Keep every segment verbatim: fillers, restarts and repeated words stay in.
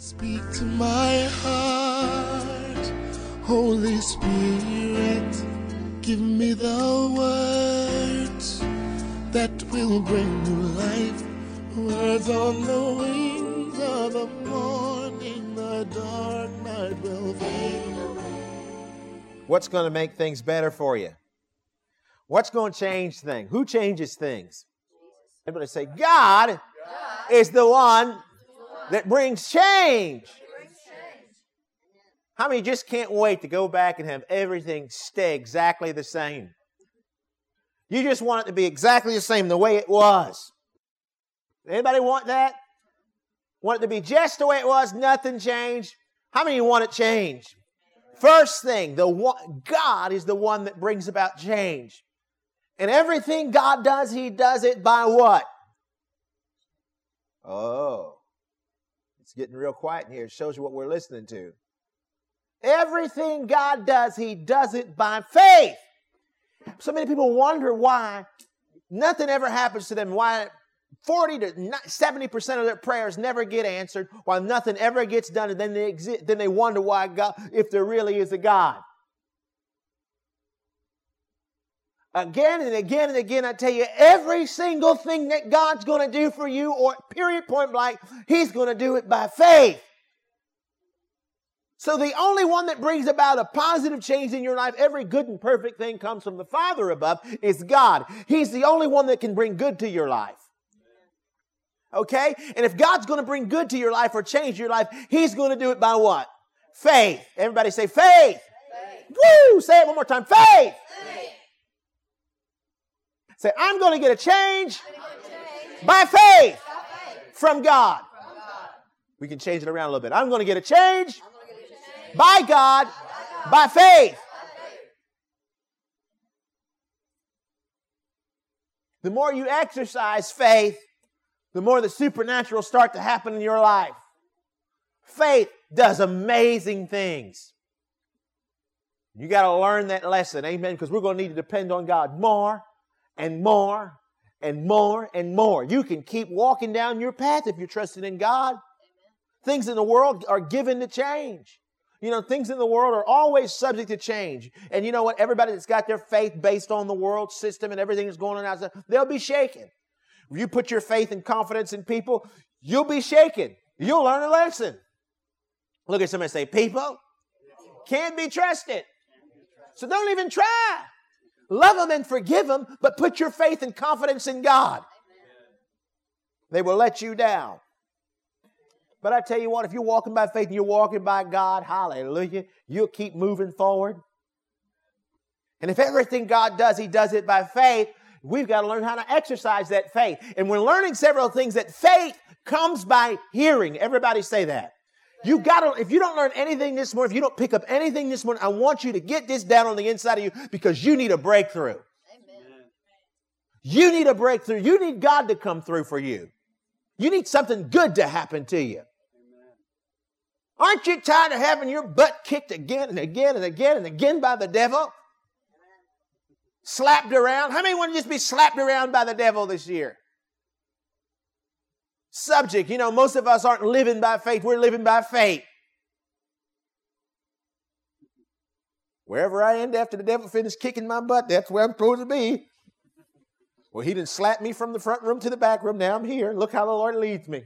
Speak to my heart, Holy Spirit, give me the words that will bring new life. Words on the wings of the morning, the dark night will fade away. What's going to make things better for you? What's going to change things? Who changes things? Everybody say, God, God is the one that brings change. How many just can't wait to go back and have everything stay exactly the same? You just want it to be exactly the same the way it was. Anybody want that? Want it to be just the way it was, nothing changed? How many want it changed? First thing, the one, God is the one that brings about change. And everything God does, He does it by what? Oh. It's getting real quiet in here. It shows you what we're listening to. Everything God does, He does it by faith. So many people wonder why nothing ever happens to them, why forty to seventy percent of their prayers never get answered, why nothing ever gets done, and then they exist, then they wonder why God, if there really is a God. Again and again and again, I tell you, every single thing that God's going to do for you, or period, point blank, He's going to do it by faith. So the only one that brings about a positive change in your life, every good and perfect thing comes from the Father above, is God. He's the only one that can bring good to your life. Okay? And if God's going to bring good to your life or change your life, He's going to do it by what? Faith. Everybody say faith. Faith. Woo! Say it one more time. Faith. Faith. Say, I'm going to get a change, change. By, faith by faith from God. From God. We can change it around a little bit. I'm going to get a change, get a change. By, God, by God, by faith. By faith. The more you exercise faith, the more the supernatural start to happen in your life. Faith does amazing things. You got to learn that lesson, amen, because we're going to need to depend on God more and more and more and more. You can keep walking down your path if you're trusting in God. Amen. Things in the world are given to change. You know, things in the world are always subject to change. And you know what? Everybody that's got their faith based on the world system and everything that's going on outside, they'll be shaken. If you put your faith and confidence in people, you'll be shaken. You'll learn a lesson. Look at somebody and say, people can't be trusted. So don't even try. Love them and forgive them, but put your faith and confidence in God. They will let you down. But I tell you what, if you're walking by faith and you're walking by God, hallelujah, you'll keep moving forward. And if everything God does, He does it by faith, we've got to learn how to exercise that faith. And we're learning several things that faith comes by hearing. Everybody say that. You got to, if you don't learn anything this morning, if you don't pick up anything this morning, I want you to get this down on the inside of you because you need a breakthrough. Amen. You need a breakthrough. You need God to come through for you. You need something good to happen to you. Amen. Aren't you tired of having your butt kicked again and again and again and again by the devil? Amen. Slapped around. How many want to just be slapped around by the devil this year? Subject, you know, most of us aren't living by faith. We're living by faith. Wherever I end after the devil finishes kicking my butt, that's where I'm supposed to be. Well, he didn't slap me from the front room to the back room. Now I'm here. Look how the Lord leads me.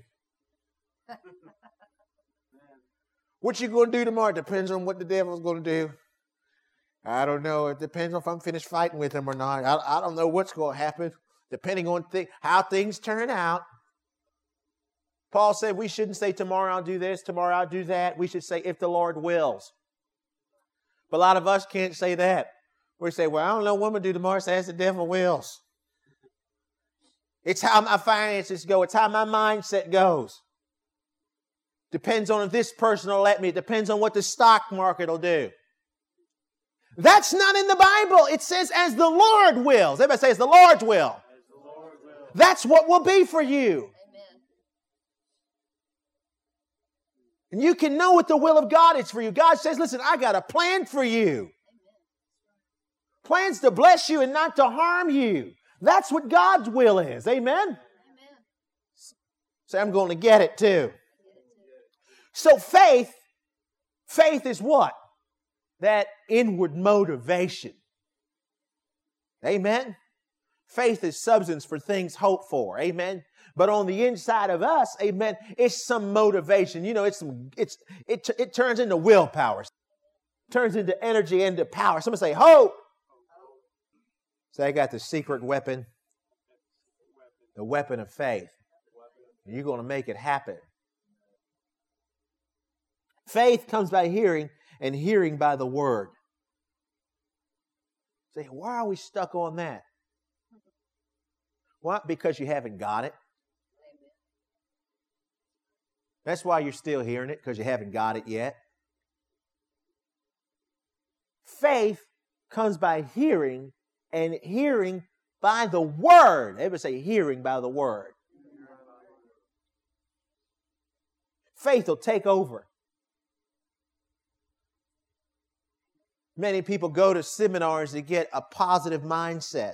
What you going to do tomorrow depends on what the devil's going to do. I don't know. It depends on if I'm finished fighting with him or not. I, I don't know what's going to happen, depending on th- how things turn out. Paul said we shouldn't say tomorrow I'll do this, tomorrow I'll do that. We should say if the Lord wills. But a lot of us can't say that. We say, well, I don't know what I'm going to do tomorrow, so as the devil wills. It's how my finances go. It's how my mindset goes. Depends on if this person will let me. It depends on what the stock market will do. That's not in the Bible. It says as the Lord wills. Everybody say as the Lord's will. As the Lord will. That's what will be for you. And you can know what the will of God is for you. God says, listen, I got a plan for you. Amen. Plans to bless you and not to harm you. That's what God's will is. Amen? Amen. Say, I'm going to get it too. So faith, faith is what? That inward motivation. Amen? Faith is substance for things hoped for. Amen? But on the inside of us, amen, it's some motivation. You know, it's some, it's it, it turns into willpower. It turns into energy, into power. Somebody say, hope. Say, I got the secret weapon. The weapon of faith. You're going to make it happen. Faith comes by hearing, and hearing by the word. Say, why are we stuck on that? Why? Because you haven't got it. That's why you're still hearing it, because you haven't got it yet. Faith comes by hearing, and hearing by the word. Everybody say hearing by the word. Faith will take over. Many people go to seminars to get a positive mindset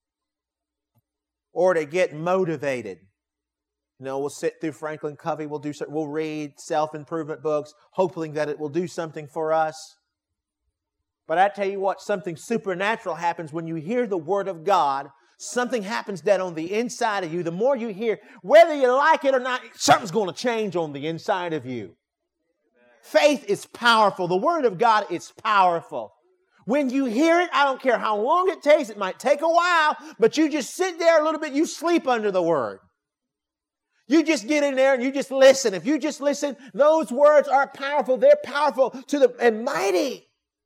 or to get motivated. You know, we'll sit through Franklin Covey, we'll do, we'll read self-improvement books, hoping that it will do something for us. But I tell you what, something supernatural happens when you hear the Word of God. Something happens that on the inside of you, the more you hear, whether you like it or not, something's going to change on the inside of you. Faith is powerful. The Word of God is powerful. When you hear it, I don't care how long it takes. It might take a while, but you just sit there a little bit. You sleep under the Word. You just get in there and you just listen. If you just listen, those words are powerful. They're powerful to the and mighty.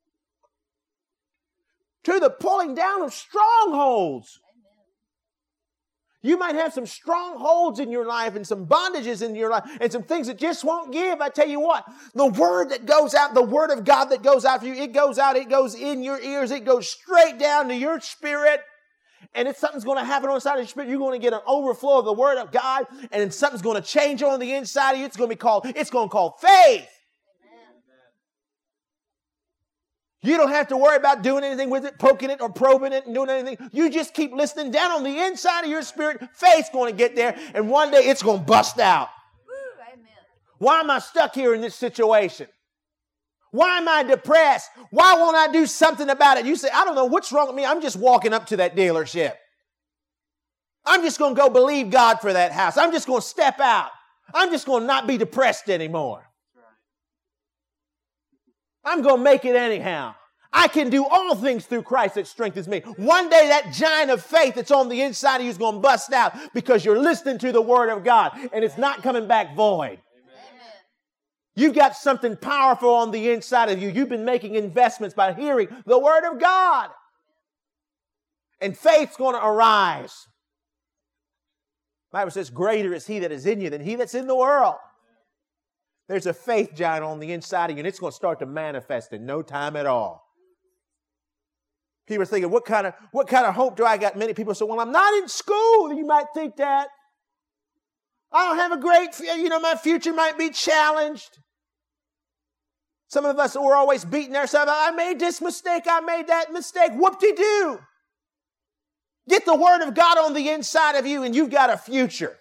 To the pulling down of strongholds. You might have some strongholds in your life and some bondages in your life and some things that just won't give. I tell you what, the word that goes out, the word of God that goes out for you, it goes out, it goes in your ears, it goes straight down to your spirit. And if something's going to happen on the side of your spirit, you're going to get an overflow of the word of God, and then something's going to change on the inside of you. It's going to be called, it's going to call faith. You don't have to worry about doing anything with it, poking it or probing it and doing anything. You just keep listening down on the inside of your spirit. Faith's going to get there, and one day it's going to bust out. Woo, amen. Why am I stuck here in this situation? Why am I depressed? Why won't I do something about it? You say, I don't know what's wrong with me. I'm just walking up to that dealership. I'm just going to go believe God for that house. I'm just going to step out. I'm just going to not be depressed anymore. I'm going to make it anyhow. I can do all things through Christ that strengthens me. One day that giant of faith that's on the inside of you is going to bust out because you're listening to the Word of God and it's not coming back void. Amen. You've got something powerful on the inside of you. You've been making investments by hearing the Word of God. And faith's going to arise. The Bible says, greater is He that is in you than he that's in the world. There's a faith giant on the inside of you, and it's going to start to manifest in no time at all. People are thinking, what kind of, what kind of hope do I got? Many people say, well, I'm not in school. You might think that. I don't have a great, you know, my future might be challenged. Some of us were always beating ourselves. I made this mistake. I made that mistake. Whoop-de-doo. Get the Word of God on the inside of you, and you've got a future.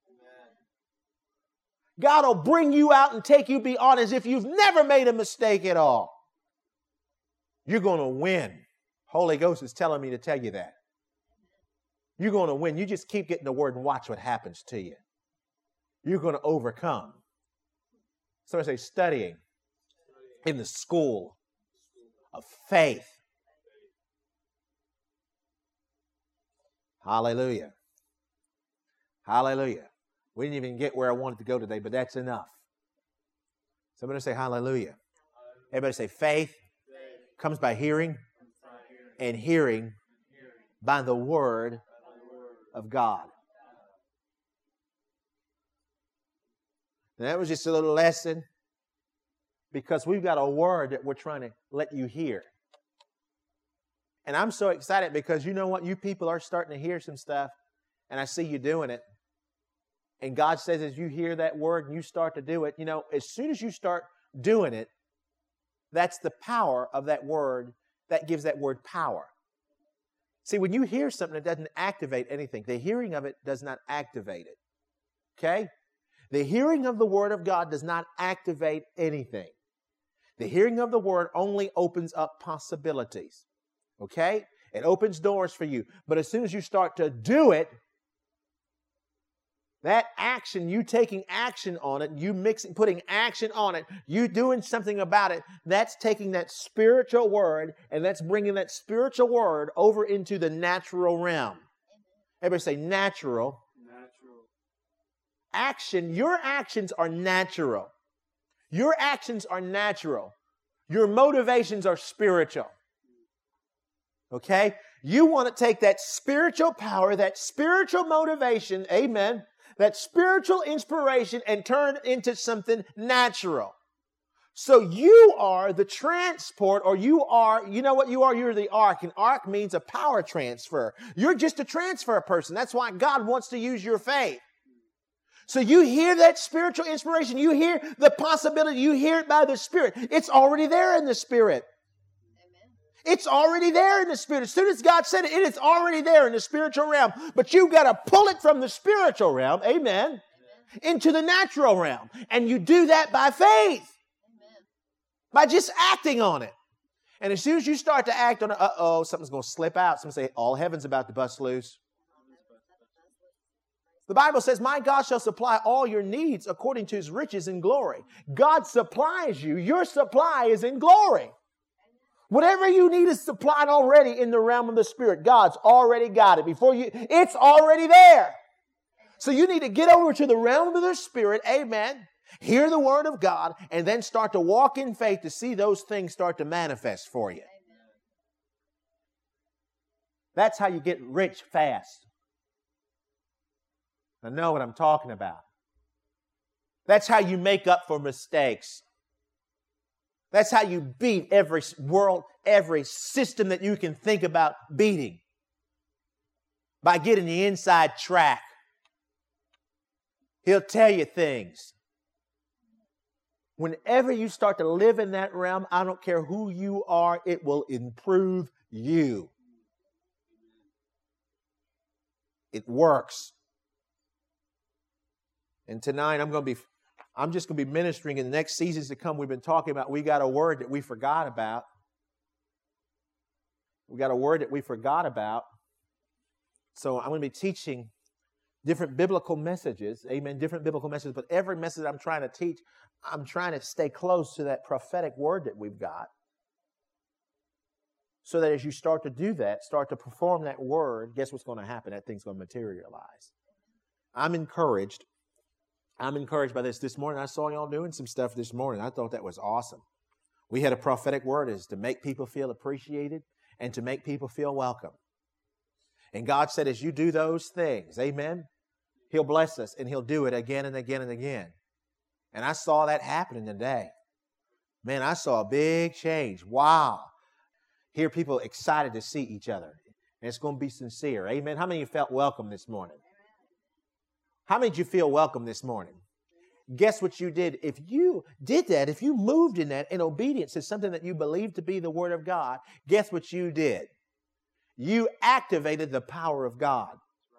God will bring you out and take you beyond as if you've never made a mistake at all. You're going to win. Holy Ghost is telling me to tell you that. You're going to win. You just keep getting the Word and watch what happens to you. You're going to overcome. Somebody say studying in the school of faith. Hallelujah. Hallelujah. We didn't even get where I wanted to go today, but that's enough. Somebody say hallelujah. Everybody say faith, faith comes by hearing, by hearing and hearing, and hearing by the word, by the word of God. And that was just a little lesson because we've got a word that we're trying to let you hear. And I'm so excited because you know what? You people are starting to hear some stuff, and I see you doing it. And God says as you hear that word and you start to do it, you know, as soon as you start doing it, that's the power of that word that gives that word power. See, when you hear something, it doesn't activate anything. The hearing of it does not activate it. Okay? The hearing of the Word of God does not activate anything. The hearing of the Word only opens up possibilities. Okay? It opens doors for you. But as soon as you start to do it, that action, you taking action on it, you mixing, putting action on it, you doing something about it, that's taking that spiritual word and that's bringing that spiritual word over into the natural realm. Everybody say natural. Natural. Action, your actions are natural. Your actions are natural. Your motivations are spiritual. Okay? You want to take that spiritual power, that spiritual motivation, amen, that spiritual inspiration and turn it into something natural. So you are the transport, or you are, you know what you are? You're the ark. And ark means a power transfer. You're just a transfer person. That's why God wants to use your faith. So you hear that spiritual inspiration. You hear the possibility. You hear it by the Spirit. It's already there in the Spirit. It's already there in the Spirit. As soon as God said it, it is already there in the spiritual realm. But you've got to pull it from the spiritual realm, amen, amen, into the natural realm. And you do that by faith. Amen. By just acting on it. And as soon as you start to act on it, uh-oh, something's going to slip out. Some say, all heaven's about to bust loose. The Bible says, my God shall supply all your needs according to His riches in glory. God supplies you. Your supply is in glory. Whatever you need is supplied already in the realm of the Spirit. God's already got it. Before you, it's already there. So you need to get over to the realm of the Spirit, amen, hear the Word of God, and then start to walk in faith to see those things start to manifest for you. That's how you get rich fast. I know what I'm talking about. That's how you make up for mistakes. That's how you beat every world, every system that you can think about beating. By getting the inside track. He'll tell you things. Whenever you start to live in that realm, I don't care who you are, it will improve you. It works. And tonight I'm going to be I'm just going to be ministering in the next seasons to come. We've been talking about, we got a word that we forgot about. We got a word that we forgot about. So I'm going to be teaching different biblical messages. Amen. Different biblical messages. But every message I'm trying to teach, I'm trying to stay close to that prophetic word that we've got. So that as you start to do that, start to perform that word, guess what's going to happen? That thing's going to materialize. I'm encouraged. I'm encouraged by this. This morning, I saw y'all doing some stuff this morning. I thought that was awesome. We had a prophetic word is to make people feel appreciated and to make people feel welcome. And God said, as you do those things, amen, He'll bless us and He'll do it again and again and again. And I saw that happening today. Man, I saw a big change. Wow. Hear people excited to see each other. And it's going to be sincere. Amen. How many of you felt welcome this morning? How many did you feel welcome this morning? Guess what you did? If you did that, if you moved in that in obedience to something that you believed to be the Word of God, guess what you did? You activated the power of God.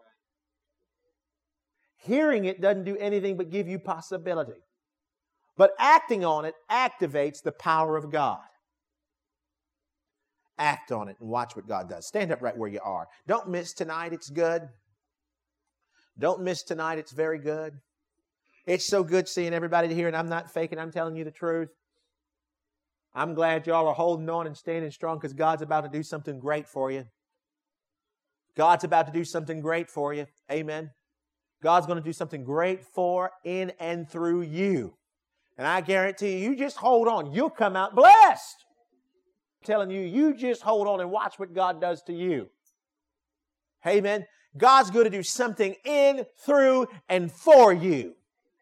Hearing it doesn't do anything but give you possibility. But acting on it activates the power of God. Act on it and watch what God does. Stand up right where you are. Don't miss tonight. It's good. Don't miss tonight. It's very good. It's so good seeing everybody here, and I'm not faking. I'm telling you the truth. I'm glad y'all are holding on and standing strong because God's about to do something great for you. God's about to do something great for you. Amen. God's going to do something great for, in, and through you. And I guarantee you, you just hold on. You'll come out blessed. I'm telling you, you just hold on and watch what God does to you. Amen. God's going to do something in, through, and for you.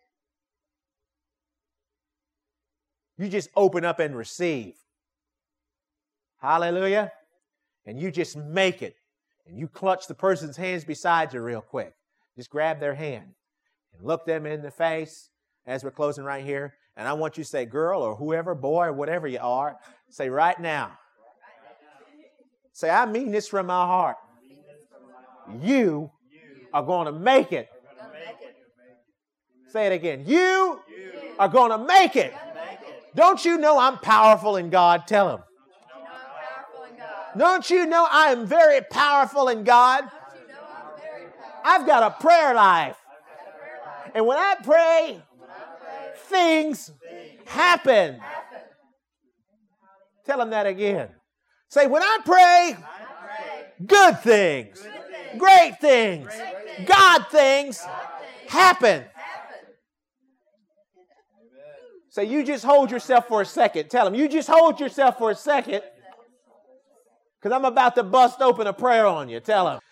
You just open up and receive. Hallelujah. And you just make it. And you clutch the person's hands beside you real quick. Just grab their hand and look them in the face as we're closing right here. And I want you to say, girl or whoever, boy or whatever you are, say right now. Say, I mean this from my heart. You are going to make it. Say it again. You, you. are going to make it. Make it. Don't you know I'm powerful in God? Tell him. Don't you know I am very powerful in God? I've got a prayer life. And when I pray, things happen. Tell him that again. Say, when I pray, good things, great things, God things happen. Say, you just hold yourself for a second. Tell him, you just hold yourself for a second. Because I'm about to bust open a prayer on you. Tell him.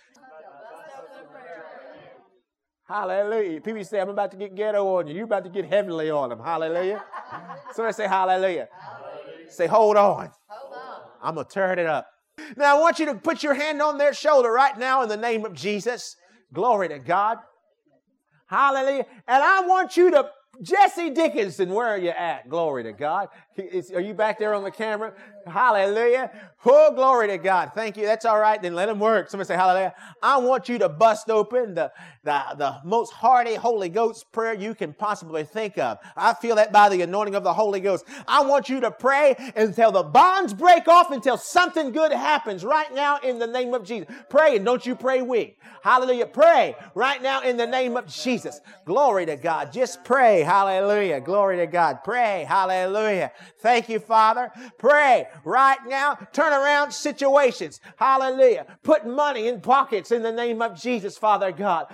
Hallelujah. People say, I'm about to get ghetto on you. You're about to get heavenly on them. Hallelujah. Somebody say hallelujah. Hallelujah. Say, hold on. Hold on. I'm going to turn it up. Now, I want you to put your hand on their shoulder right now in the name of Jesus. Glory to God. Hallelujah. And I want you to, Jesse Dickinson, where are you at? Glory to God. Is, are you back there on the camera? Hallelujah. Oh, glory to God. Thank you. That's all right. Then let him work. Somebody say hallelujah. I want you to bust open the, the, the most hearty Holy Ghost prayer you can possibly think of. I feel that by the anointing of the Holy Ghost. I want you to pray until the bonds break off, until something good happens right now in the name of Jesus. Pray, and don't you pray weak. Hallelujah. Pray right now in the name of Jesus. Glory to God. Just pray. Hallelujah. Glory to God. Pray. Hallelujah. Thank you, Father. Pray right now. Turn around situations. Hallelujah. Put money in pockets in the name of Jesus, Father God.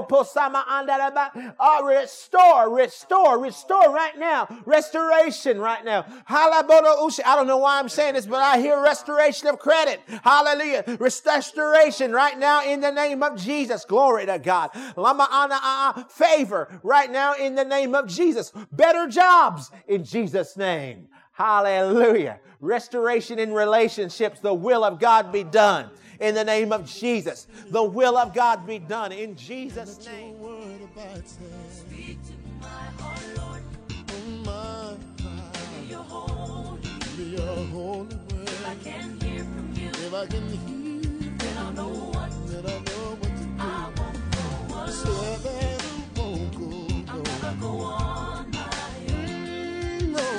Uh, restore, restore, restore right now. Restoration right now. I don't know why I'm saying this, but I hear restoration of credit. Hallelujah. Restoration right now in the name of Jesus. Glory to God. Favor right now in the name of Jesus. Better jobs in Jesus' name. Hallelujah. Restoration in relationships. The will of God be done in the name of Jesus. The will of God be done in Jesus' name. Speak to my heart, Lord. Oh, my heart. Be your holy, be your holy word. If I can hear from you, if I can hear, then I'll know what, then I know what to do. I won't go alone. So I won't go, go. I'll never go on my own. No.